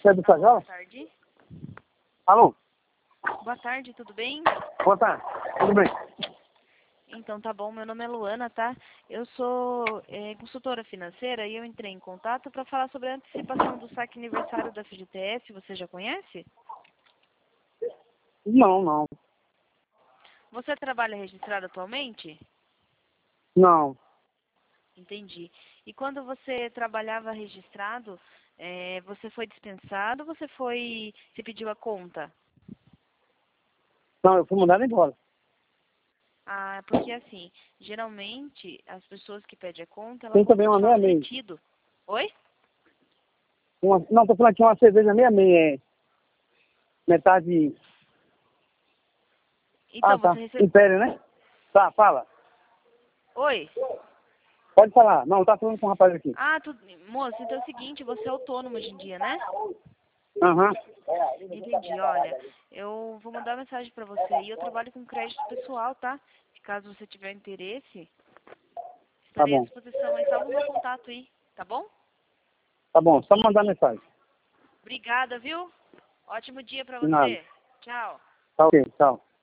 Você é do Sajal? Boa tarde. Alô? Boa tarde, tudo bem? Boa tarde. Tudo bem? Então tá bom, meu nome é Luana, tá? Eu sou consultora financeira e eu entrei em contato para falar sobre a antecipação do saque aniversário da FGTS. Você já conhece? Não, não. Você trabalha registrado atualmente? Não. Entendi. E quando você trabalhava registrado, você foi dispensado ou você pediu a conta? Não, eu fui mandado embora. Ah, porque assim, geralmente as pessoas que pedem a conta, elas Tem vão também uma deixar o meia-meia. retido. Oi? Não, tô falando aqui uma cerveja meia-meia. Metade... Então, Tá. você recebeu... Império, né? Tá, fala. Oi? Pode falar. Não, tá falando com o rapaz aqui. Ah, moça, então é o seguinte, você é autônomo hoje em dia, né? Aham. Entendi, olha, eu vou mandar uma mensagem pra você aí, eu trabalho com crédito pessoal, tá? Se caso você tiver interesse, Tá estarei à bom. disposição aí, salva o meu contato aí, tá bom? Tá bom, só mandar mensagem. Obrigada, viu? Ótimo dia pra De nada. você. Tchau. Tá ok, tchau.